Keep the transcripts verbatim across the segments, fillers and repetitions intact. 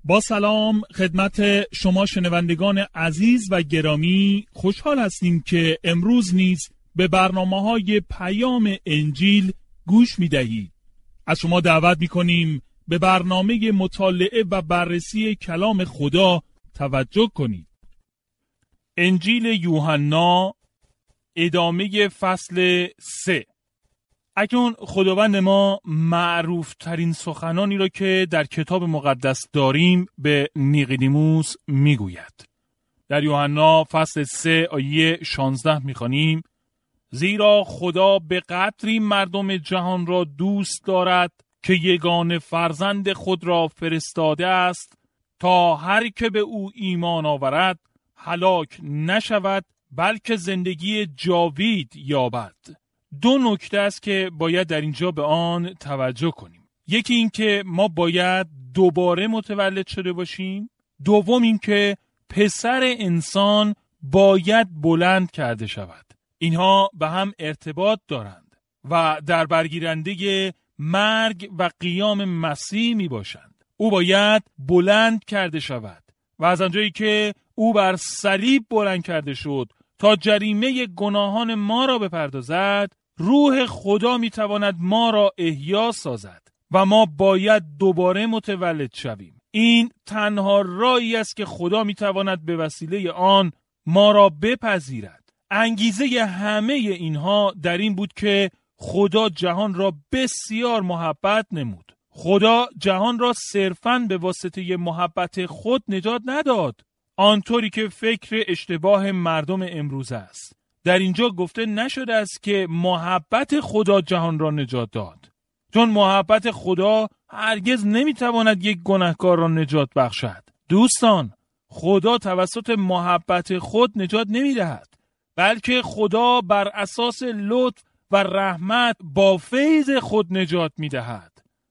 با سلام خدمت شما شنوندگان عزیز و گرامی، خوشحال هستیم که امروز نیز به برنامه‌های پیام انجیل گوش می‌دهید. از شما دعوت می‌کنیم به برنامه مطالعه و بررسی کلام خدا توجه کنید. انجیل یوحنا، ادامه فصل سه. اکنون خداوند ما معروف ترین سخنانی را که در کتاب مقدس داریم به نیقودیموس میگوید. در یوحنا فصل سه آیه شانزده میخوانیم: زیرا خدا به قدری مردم جهان را دوست دارد که یگانه فرزند خود را فرستاده است تا هر که به او ایمان آورد هلاک نشود بلکه زندگی جاوید یابد. دو نکته است که باید در اینجا به آن توجه کنیم. یکی این که ما باید دوباره متولد شده باشیم. دوم این که پسر انسان باید بلند کرده شود. اینها به هم ارتباط دارند و در برگیرنده مرگ و قیام مسیح می باشند. او باید بلند کرده شود و از آنجایی که او بر صلیب بلند کرده شد تا جریمه گناهان ما را بپردازد، روح خدا می تواند ما را احیا سازد و ما باید دوباره متولد شویم. این تنها راهی است که خدا می تواند به وسیله آن ما را بپذیرد. انگیزه همه اینها در این بود که خدا جهان را بسیار محبت نمود. خدا جهان را صرفاً به واسطه محبت خود نجات نداد، آنطوری که فکر اشتباه مردم امروز است. در اینجا گفته نشده است که محبت خدا جهان را نجات داد، چون محبت خدا هرگز نمیتواند یک گناهکار را نجات بخشد. دوستان، خدا توسط محبت خود نجات نمیدهد، بلکه خدا بر اساس لطف و رحمت با فیض خود نجات میدهد.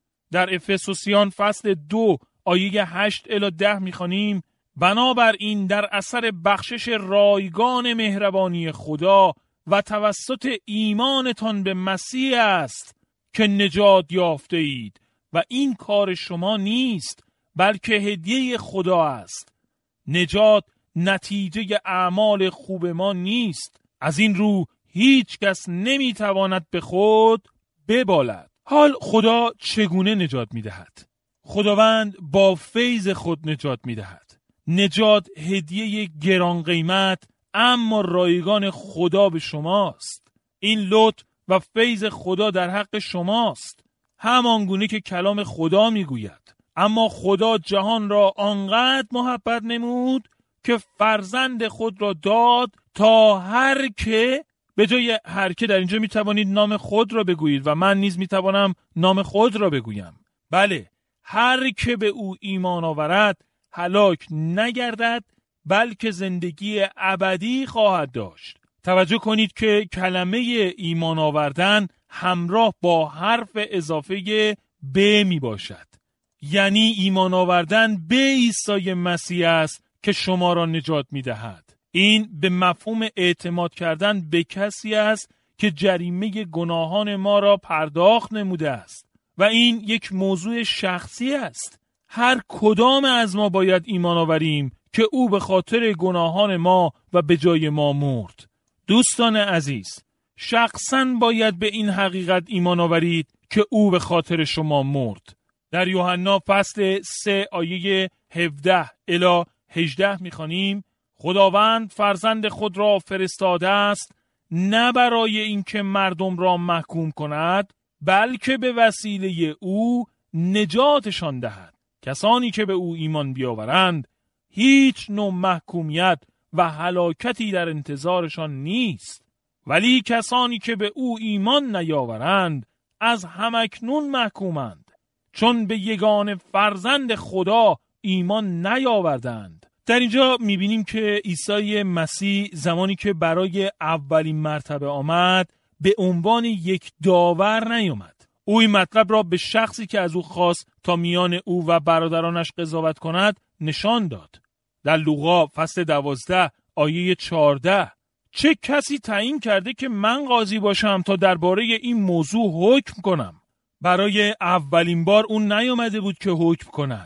در افسوسیان فصل دو آیه هشت الی ده میخوانیم: بنابراین در اثر بخشش رایگان مهربانی خدا و توسط ایمانتان به مسیح است که نجات یافته اید و این کار شما نیست بلکه هدیه خدا است. نجات نتیجه اعمال خوب ما نیست، از این رو هیچ کس نمیتواند به خود ببالد. حال خدا چگونه نجات میدهد؟ خداوند با فیض خود نجات میدهد. نجات هدیه گران قیمت اما رایگان خدا به شماست. این لطف و فیض خدا در حق شماست، همان گونه که کلام خدا میگوید: اما خدا جهان را آنقدر محبت نمود که فرزند خود را داد تا هر که، به جای هر که در اینجا میتوانید نام خود را بگویید و من نیز میتوانم نام خود را بگویم. بله، هر که به او ایمان آورد هلاک نگردد بلکه زندگی ابدی خواهد داشت. توجه کنید که کلمه ایمان آوردن همراه با حرف اضافه به می باشد. یعنی ایمان آوردن به عیسی مسیح است که شما را نجات می دهد. این به مفهوم اعتماد کردن به کسی است که جریمه گناهان ما را پرداخت نموده است و این یک موضوع شخصی است. هر کدام از ما باید ایمان آوریم که او به خاطر گناهان ما و به جای ما مرد. دوستان عزیز، شخصاً باید به این حقیقت ایمان آورید که او به خاطر شما مرد. در یوحنا فصل سه آیه هفده الی هجده میخوانیم: خداوند فرزند خود را فرستاده است نه برای اینکه مردم را محکوم کند بلکه به وسیله او نجاتشان دهد. کسانی که به او ایمان بیاورند هیچ نوع محکومیت و هلاکتی در انتظارشان نیست، ولی کسانی که به او ایمان نیاورند از همکنون محکومند، چون به یگانه فرزند خدا ایمان نیاوردند. در اینجا میبینیم که عیسی مسیح زمانی که برای اولین مرتبه آمد به عنوان یک داور نیامد. او این مطلب را به شخصی که از او خواست تا میان او و برادرانش قضاوت کند نشان داد. در لوقا فصل دوازده آیه چهارده: چه کسی تعیین کرده که من قاضی باشم تا درباره این موضوع حکم کنم؟ برای اولین بار اون نیامده بود که حکم کند.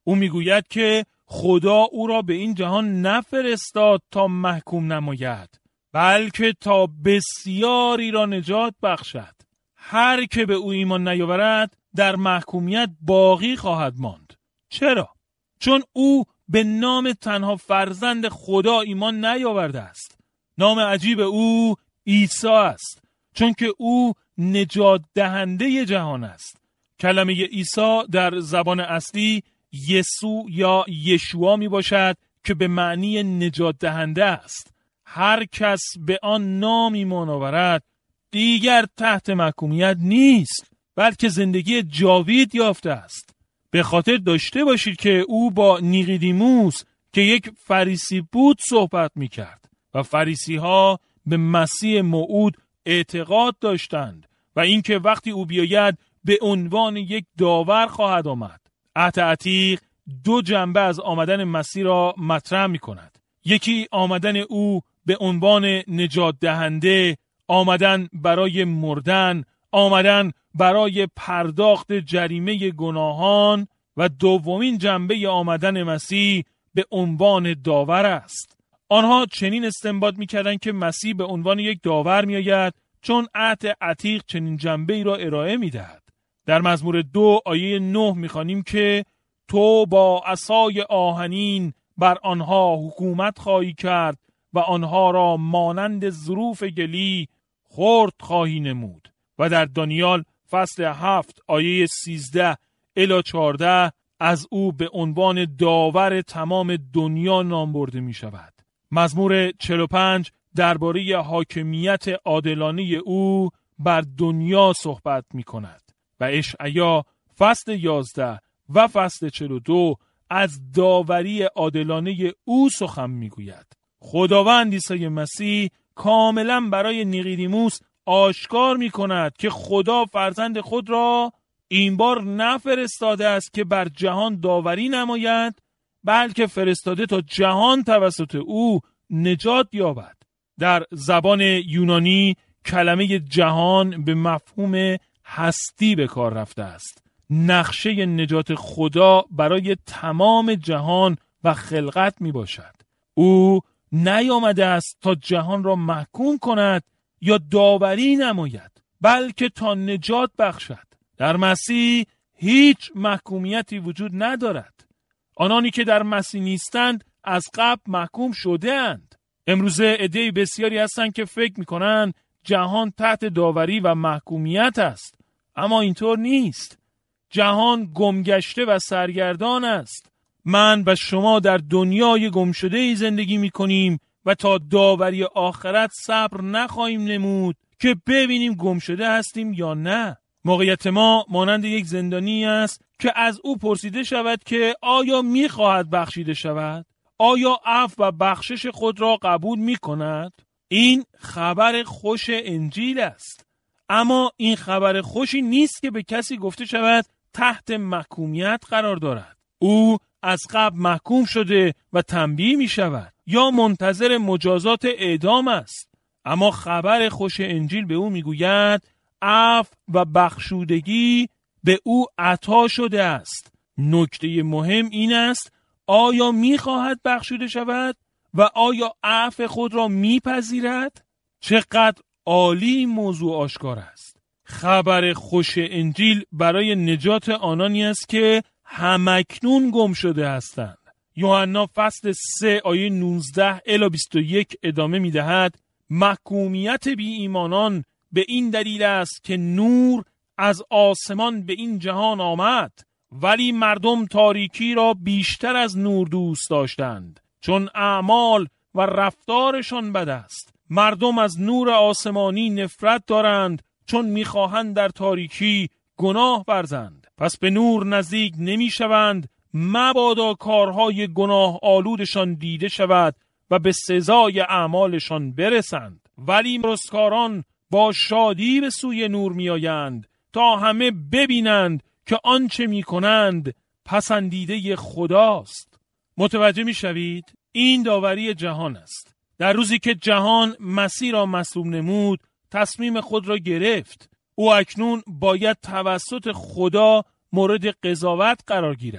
او میگوید که خدا او را به این جهان نفرستاد تا محکوم نماید، بلکه تا بسیاری را نجات بخشد. هر که به او ایمان نیاورد در محکومیت باقی خواهد ماند. چرا؟ چون او به نام تنها فرزند خدا ایمان نیاورده است. نام عجیب او عیسی است، چون که او نجات دهنده جهان است. کلمه عیسی در زبان اصلی یسوع یا یشوع می باشد که به معنی نجات دهنده است. هر کس به آن نام ایمان آورد دیگر تحت محکومیت نیست، بلکه زندگی جاوید یافته است. به خاطر داشته باشید که او با نیقودیموس که یک فریسی بود صحبت می کرد و فریسی ها به مسیح موعود اعتقاد داشتند و اینکه وقتی او بیاید به عنوان یک داور خواهد آمد. عهد عتیق دو جنبه از آمدن مسیح را مطرح می کند. یکی آمدن او به عنوان نجات دهنده، آمدن برای مردن، آمدن برای پرداخت جریمه گناهان، و دومین جنبه آمدن مسیح به عنوان داور است. آنها چنین استنباط می‌کردند که مسیح به عنوان یک داور می‌آید چون عهد عتیق چنین جنبه‌ای را ارائه می‌دهد. در مزمور دو آیه نه می‌خوانیم که تو با عصای آهنین بر آنها حکومت خواهی کرد و آنها را مانند ظروف گلی خرد خواهی نمود. و در دانیال فصل هفت آیه سیزده الی چهارده از او به عنوان داور تمام دنیا نام برده می شود. مزمور چهل و پنج درباره حاکمیت عادلانه او بر دنیا صحبت می کند و اشعیا فصل یازده و فصل چهل و دو از داوری عادلانه او سخن می گوید. خداوند عیسی مسیح کاملا برای نیقودیموس آشکار می کند که خدا فرزند خود را این بار نفرستاده است که بر جهان داوری نماید، بلکه فرستاده تا جهان توسط او نجات یابد. در زبان یونانی کلمه جهان به مفهوم هستی به کار رفته است. نقشه نجات خدا برای تمام جهان و خلقت می باشد. او نیامده است تا جهان را محکوم کند یا داوری نماید، بلکه تا نجات بخشد. در مسیح هیچ محکومیتی وجود ندارد. آنانی که در مسیح نیستند از قبل محکوم شده اند. امروزه عده‌ای بسیاری هستند که فکر می‌کنند جهان تحت داوری و محکومیت است، اما اینطور نیست. جهان گمگشته و سرگردان است. من و شما در دنیای گمشده‌ای زندگی می‌کنیم و تا داوری آخرت صبر نخواهیم نمود که ببینیم گمشده هستیم یا نه. موقعیت ما مانند یک زندانی است که از او پرسیده شود که آیا می‌خواهد بخشیده شود؟ آیا عفو و بخشش خود را قبول می‌کند؟ این خبر خوش انجیل است. اما این خبر خوشی نیست که به کسی گفته شود تحت محکومیت قرار دارد. او از قبل محکوم شده و تنبیه می شود یا منتظر مجازات اعدام است. اما خبر خوش انجیل به او می گوید عفو و بخشودگی به او عطا شده است. نکته مهم این است آیا می خواهد بخشوده شود و آیا عفو خود را می پذیرد؟ چقدر عالی این موضوع آشکار است. خبر خوش انجیل برای نجات آنانی است که همکنون گم شده هستند. یوحنا فصل سه آیه نوزده الی بیست و یک ادامه می دهد محکومیت بی ایمانان به این دلیل است که نور از آسمان به این جهان آمد، ولی مردم تاریکی را بیشتر از نور دوست داشتند، چون اعمال و رفتارشان بد است. مردم از نور آسمانی نفرت دارند، چون میخواهند در تاریکی گناه ورزند. پس به نور نزدیک نمی شوند، مبادا کارهای گناه آلودشان دیده شود و به سزای اعمالشان برسند. ولی رستگاران با شادی به سوی نور می آیند تا همه ببینند که آنچه می کنند پسندیده خداست. متوجه می شوید؟ این داوری جهان است. در روزی که جهان مسیح را مصلوب نمود، تصمیم خود را گرفت. او اکنون باید توسط خدا مورد قضاوت قرار گیرد.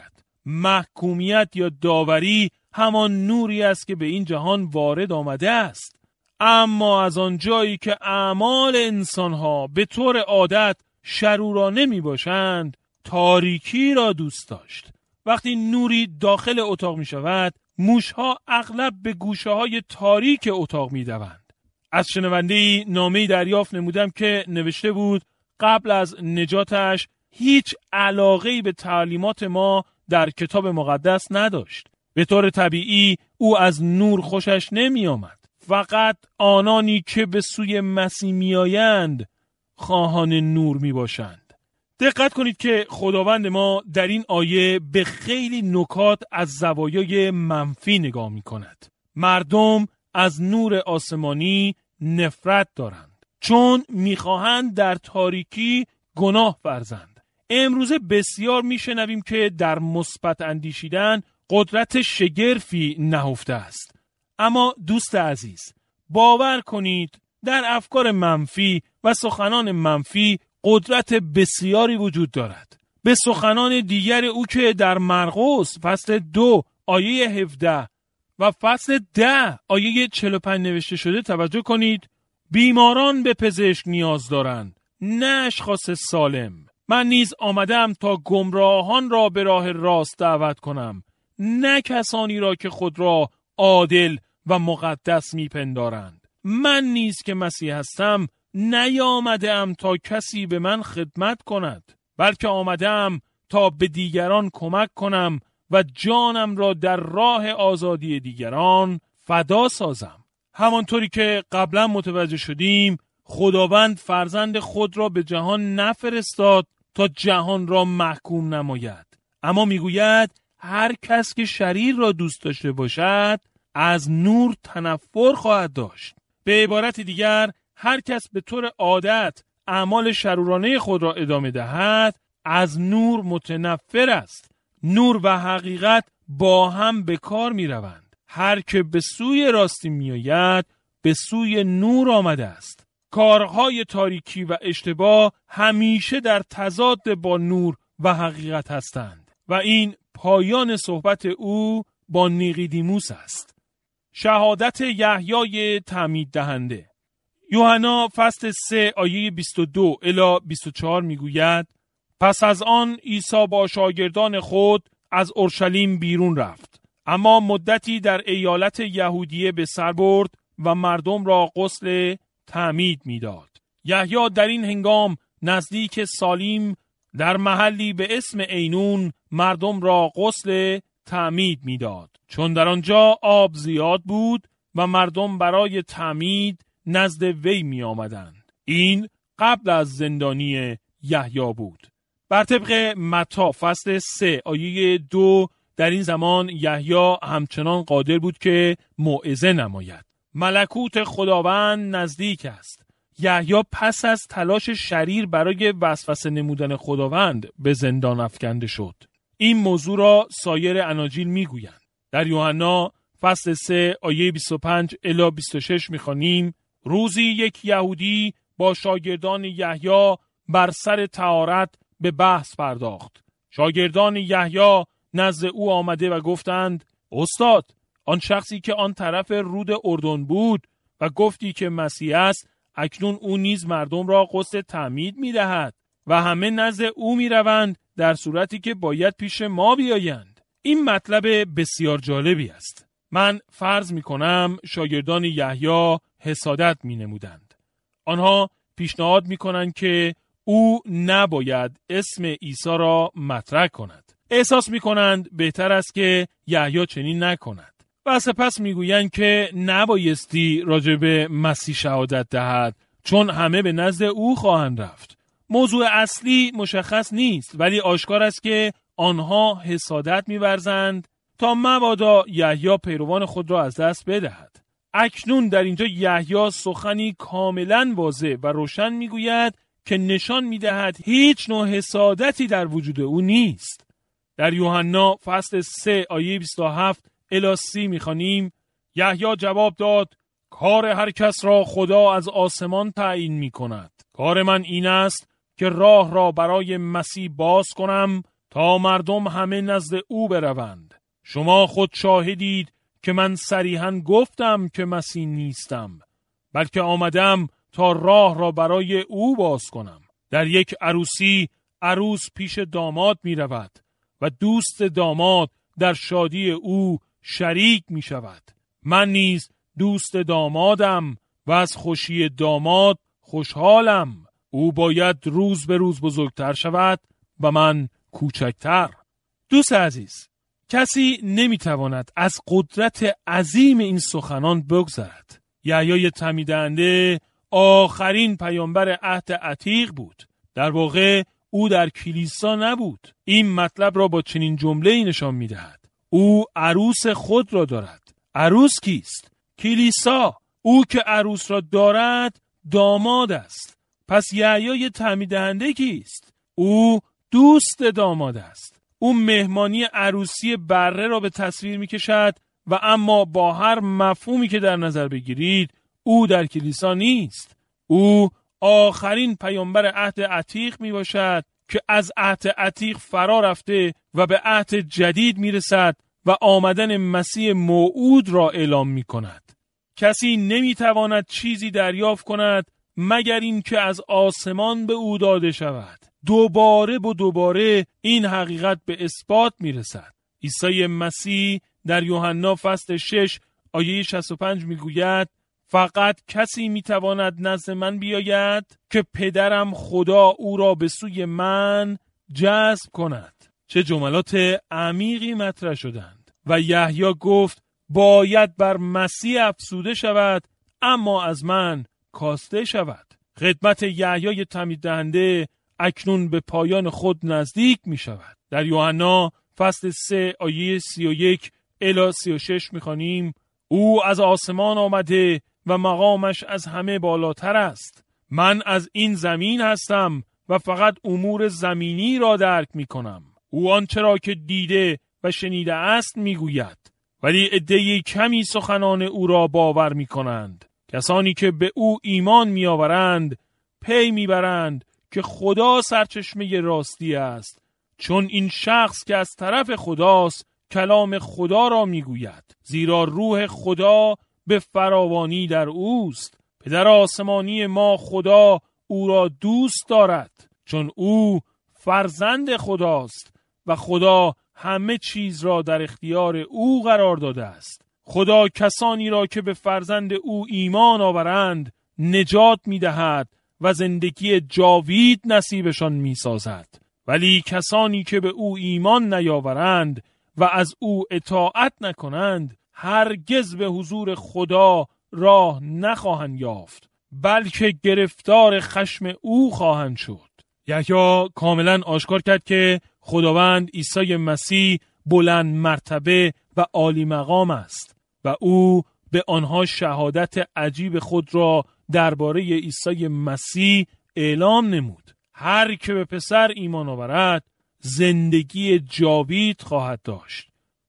محکومیت یا داوری همان نوری است که به این جهان وارد آمده است. اما از آن جایی که اعمال انسانها به طور عادت شرورانه می باشند، تاریکی را دوست داشت. وقتی نوری داخل اتاق می شود، موشها اغلب به گوشه های تاریک اتاق می دوند. از شنونده‌ای نامه‌ای دریافت نمودم که نوشته بود قبل از نجاتش هیچ علاقه‌ای به تعلیمات ما در کتاب مقدس نداشت. به طور طبیعی او از نور خوشش نمی آمد. فقط آنانی که به سوی مسیح می آیند خواهان نور می باشند. دقت کنید که خداوند ما در این آیه به خیلی نکات از زوایای منفی نگاه می کند. مردم از نور آسمانی نفرت دارند چون می خواهند در تاریکی گناه ورزند. امروزه بسیار می شنویم که در مثبت اندیشیدن قدرت شگرفی نهفته است. اما دوست عزیز، باور کنید در افکار منفی و سخنان منفی قدرت بسیاری وجود دارد. به سخنان دیگر او که در مرقس فصل دو آیه هفده و فصل ده آیه چهل و پنج نوشته شده توجه کنید. بیماران به پزشک نیاز دارند، نه اشخاص سالم. من نیز آمدم تا گمراهان را به راه راست دعوت کنم، نه کسانی را که خود را عادل و مقدس میپندارند. من نیز که مسیح هستم نیامدم تا کسی به من خدمت کند، بلکه آمدم تا به دیگران کمک کنم و جانم را در راه آزادی دیگران فدا سازم. همانطوری که قبلا متوجه شدیم، خداوند فرزند خود را به جهان نفرستاد تا جهان را محکوم نماید، اما میگوید هر کس که شریر را دوست داشته باشد از نور تنفر خواهد داشت. به عبارت دیگر، هر کس به طور عادت اعمال شرورانه خود را ادامه دهد از نور متنفر است. نور و حقیقت با هم به کار می روند. هر که به سوی راستی می آید به سوی نور آمده است. کارهای تاریکی و اشتباه همیشه در تضاد با نور و حقیقت هستند و این پایان صحبت او با نیقودیموس است. شهادت یحیای تعمید دهنده. یوحنا فصل سه آیه بیست و دو الی بیست و چهار میگوید: پس از آن عیسی با شاگردان خود از اورشلیم بیرون رفت، اما مدتی در ایالت یهودیه به سر برد و مردم را غسل تعمید میداد. یحیی در این هنگام نزدیک سالیم در محلی به اسم عینون مردم را غسل تعمید میداد، چون در آنجا آب زیاد بود و مردم برای تعمید نزد وی می آمدند. این قبل از زندانی یحیی بود. بر طبق متی فصل سه آیه دو در این زمان یحیی همچنان قادر بود که موعظه نماید. ملکوت خداوند نزدیک است. یحیی پس از تلاش شریر برای وسوسه نمودن خداوند به زندان افکنده شد. این موضوع را سایر اناجیل میگویند. در یوحنا فصل سه آیه بیست و پنج الی بیست و شش میخوانیم: روزی یک یهودی با شاگردان یحیی بر سر طهارت به بحث پرداخت. شاگردان یحیی نزد او آمده و گفتند: استاد، آن شخصی که آن طرف رود اردن بود و گفتی که مسیح است، اکنون او نیز مردم را غسل تعمید می‌دهد و همه نزد او می‌روند در صورتی که باید پیش ما بیایند. این مطلب بسیار جالبی است. من فرض می‌کنم شاگردان یحیی حسادت می‌نمودند. آنها پیشنهاد می‌کنند که او نباید اسم عیسی را مطرح کند. احساس می‌کنند بهتر است که یحیی چنین نکند. و سپس میگویند که نبایستی راجع به مسیح شهادت دهد چون همه به نزد او خواهند رفت. موضوع اصلی مشخص نیست، ولی آشکار است که آنها حسادت می‌ورزند تا مبادا یحیی پیروان خود را از دست بدهد. اکنون در اینجا یحیی سخنی کاملا واضح و روشن میگوید که نشان میدهد هیچ نوع حسادتی در وجود او نیست. در یوحنا فصل سه آیه بیست و هفت الی سی میخوانیم: یحیی جواب داد: کار هر کس را خدا از آسمان تعیین میکند. کار من این است که راه را برای مسیح باز کنم تا مردم همه نزد او بروند. شما خود شاهدید که من صریحاً گفتم که مسیح نیستم، بلکه آمدم تا راه را برای او باز کنم. در یک عروسی عروس پیش داماد می رود و دوست داماد در شادی او شریک می شود. من نیز دوست دامادم و از خوشی داماد خوشحالم. او باید روز به روز بزرگتر شود و من کوچکتر. دوست عزیز، کسی نمیتواند از قدرت عظیم این سخنان بگذرد. یحیای تعمید دهنده آخرین پیامبر عهد عتیق بود. در واقع او در کلیسا نبود. این مطلب را با چنین جمله‌ای نشان می‌دهد: او عروس خود را دارد. عروس کیست؟ کلیسا. او که عروس را دارد داماد است. پس یحیای تعمید دهنده کیست؟ او دوست داماد است. او مهمانی عروسی بره را به تصویر می‌کشد و اما با هر مفهومی که در نظر بگیرید او در کلیسا نیست. او آخرین پیامبر عهد عتیق می باشد که از عهد عتیق فرا رفته و به عهد جدید می رسد و آمدن مسیح موعود را اعلام می کند. کسی نمی تواند چیزی دریافت کند مگر این که از آسمان به او داده شود. دوباره و دوباره این حقیقت به اثبات می رسد. عیسی مسیح در یوحنا فصل شش آیه شصت و پنج می گوید: فقط کسی میتواند نزد من بیاید که پدرم خدا او را به سوی من جذب کند. چه جملات عمیقی مطرح شدند. و یحیی گفت باید بر مسیح افسوده شود اما از من کاسته شود. خدمت یحیی تعمید دهنده اکنون به پایان خود نزدیک می شود. در یوحنا فصل سه آیه سی و یک الی سی و شش می خوانیم: او از آسمان آمده و مقامش از همه بالاتر است. من از این زمین هستم و فقط امور زمینی را درک می کنم. او آنچه را که دیده و شنیده است می گوید، ولی عده‌ای کمی سخنان او را باور می کنند. کسانی که به او ایمان می آورند پی می برند که خدا سرچشمه راستی است، چون این شخص که از طرف خداست کلام خدا را می گوید، زیرا روح خدا به فراوانی در اوست. پدر آسمانی ما خدا او را دوست دارد، چون او فرزند خداست و خدا همه چیز را در اختیار او قرار داده است. خدا کسانی را که به فرزند او ایمان آورند نجات می دهد و زندگی جاوید نصیبشان می سازد. ولی کسانی که به او ایمان نیاورند و از او اطاعت نکنند هرگز به حضور خدا راه نخواهند یافت، بلکه گرفتار خشم او خواهند شد. یحیی کاملا آشکار کرد که خداوند عیسی مسیح بلند مرتبه و عالی مقام است و او به آنها شهادت عجیب خود را درباره عیسی مسیح اعلام نمود: هر که به پسر ایمان آورد زندگی جاوید خواهد داشت.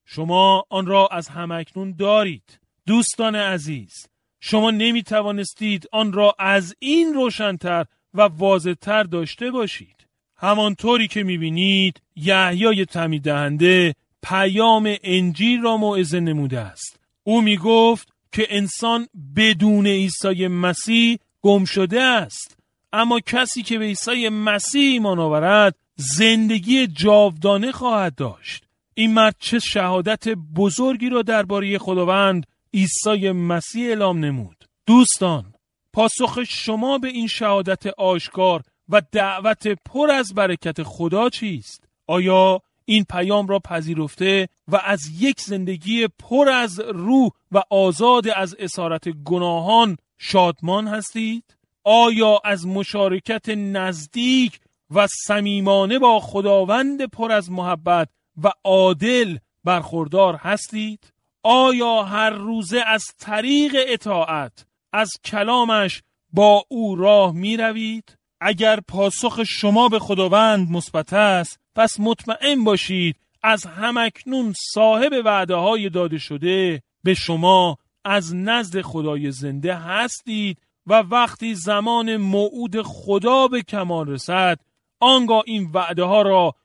شما آن را از همکنون دارید. دوستان عزیز، شما نمی توانستید آن را از این روشن‌تر و واضح‌تر داشته باشید. همانطوری که می بینید یحیی تعمید دهنده پیام انجیل را موعظه نموده است. او می گفت که انسان بدون عیسی مسیح گم شده است، اما کسی که به عیسی مسیح ایمان آورد زندگی جاودانه خواهد داشت. این مرد چه شهادت بزرگی را درباره خداوند عیسی مسیح اعلام نمود. دوستان، پاسخ شما به این شهادت آشکار و دعوت پر از برکت خدا چیست؟ آیا این پیام را پذیرفته و از یک زندگی پر از روح و آزاد از اسارت گناهان شادمان هستید؟ آیا از مشارکت نزدیک و صمیمانه با خداوند پر از محبت و عادل برخوردار هستید؟ آیا هر روزه از طریق اطاعت از کلامش با او راه می روید؟ اگر پاسخ شما به خداوند مثبت است، پس مطمئن باشید از همکنون صاحب وعده های داده شده به شما از نزد خدای زنده هستید و وقتی زمان موعود خدا به کمال رسد، آنگاه این وعده ها را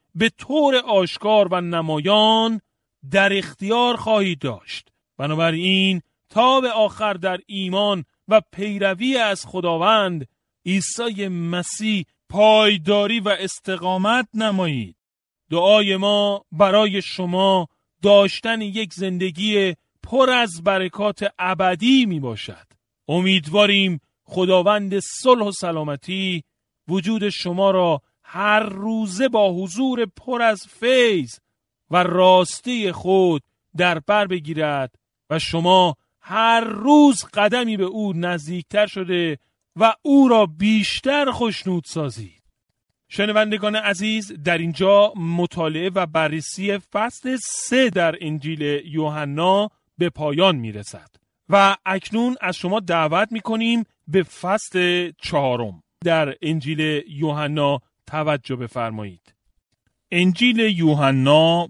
به طور آشکار و نمایان در اختیار خواهید داشت. بنابراین تا به آخر در ایمان و پیروی از خداوند عیسی مسیح پایداری و استقامت نمایید. دعای ما برای شما داشتن یک زندگی پر از برکات ابدی می باشد. امیدواریم خداوند صلح و سلامتی وجود شما را هر روزه با حضور پر از فیض و راستی خود در بر بگیرد و شما هر روز قدمی به او نزدیکتر شده و او را بیشتر خوشنود سازید. شنوندگان عزیز، در اینجا مطالعه و بررسی فصل سه در انجیل یوحنا به پایان میرسد و اکنون از شما دعوت میکنیم به فصل چهارم در انجیل یوحنا توجه بفرمایید. انجیل یوحنا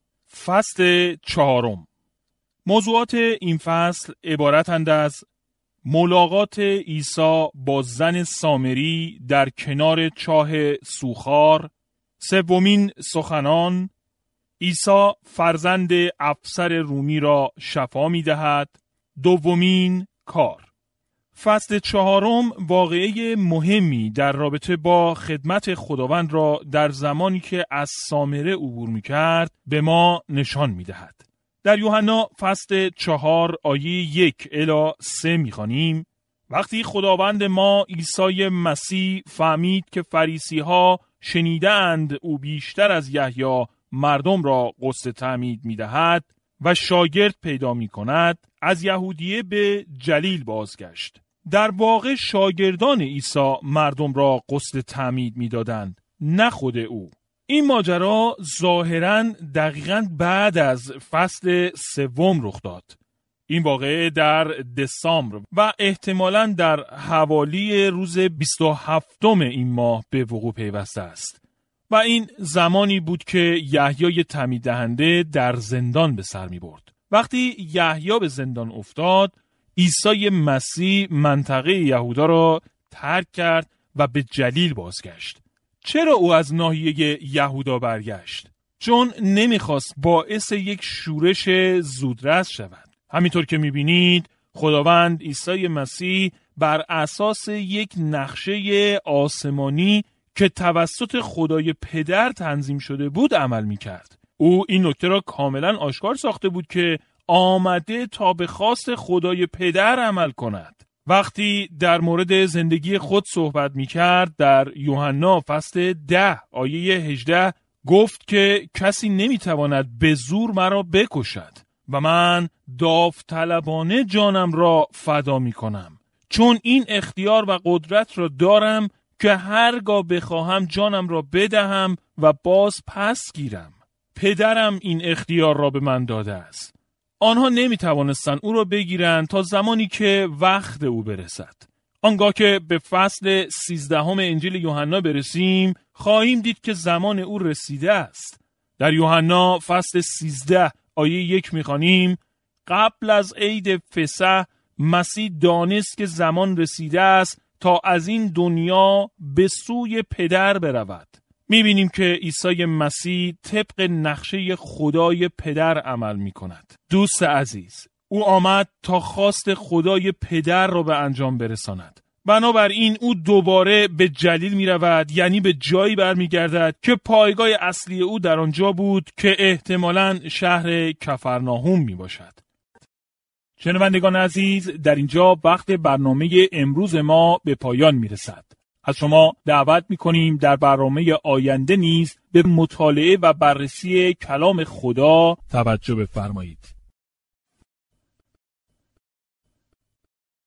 فصل چهارم. موضوعات این فصل عبارتند از ملاقات عیسی با زن سامری در کنار چاه سوخار، سومین سخنان، عیسی فرزند افسر رومی را شفا می دهد، دومین کار. فصل چهارم واقعه مهمی در رابطه با خدمت خداوند را در زمانی که از سامره عبور می کرد به ما نشان می دهد. در یوحنا فصل چهار آیه یک الی سه می خوانیم: وقتی خداوند ما عیسی مسیح فهمید که فریسی ها شنیدند او بیشتر از یحیی مردم را غسل تعمید می دهد و شاگرد پیدا می کند، از یهودیه به جلیل بازگشت. در واقع شاگردان عیسی مردم را غسل تعمید می دادند، نه خود او. این ماجرا ظاهراً دقیقاً بعد از فصل سوم رخ داد. این واقعه در دسامبر و احتمالاً در حوالی روز بیست و هفتم این ماه به وقوع پیوسته است و این زمانی بود که یحیی تعمید دهنده در زندان به سر می برد. وقتی یحیی به زندان افتاد، عیسی مسیح منطقه یهودا را ترک کرد و به جلیل بازگشت. چرا او از ناحیه یهودا برگشت؟ چون نمیخواست باعث یک شورش زودرس شود. همینطور که میبینید خداوند عیسی مسیح بر اساس یک نقشه آسمانی که توسط خدای پدر تنظیم شده بود عمل میکرد. او این نکته را کاملا آشکار ساخته بود که آمده تا به خواست خدای پدر عمل کند. وقتی در مورد زندگی خود صحبت می کرد در یوحنا فصل ده آیه هجده گفت که کسی نمی تواند به زور مرا بکشد و من داوطلبانه جانم را فدا می کنم، چون این اختیار و قدرت را دارم که هرگاه بخواهم جانم را بدهم و باز پس گیرم. پدرم این اختیار را به من داده است. آنها نمی توانستند او را بگیرند تا زمانی که وقت او برسد. آنگاه که به فصل سیزدهم انجیل یوحنا برسیم خواهیم دید که زمان او رسیده است. در یوحنا فصل سیزده آیه یک می‌خوانیم: قبل از عید فسح مسیح دانست که زمان رسیده است تا از این دنیا به سوی پدر برود. می‌بینیم که عیسی مسیح طبق نقشه خدای پدر عمل می‌کند. دوست عزیز، او آمد تا خواست خدای پدر را به انجام برساند. بنابراین او دوباره به جلیل می رود، یعنی به جایی برمیگردد که پایگاه اصلی او در آنجا بود که احتمالاً شهر کفرناهم می باشد. شنوندگان عزیز، در اینجا وقت برنامه امروز ما به پایان می رسد. از شما دعوت می کنیم در برنامه آینده نیز به مطالعه و بررسی کلام خدا توجه بفرمایید.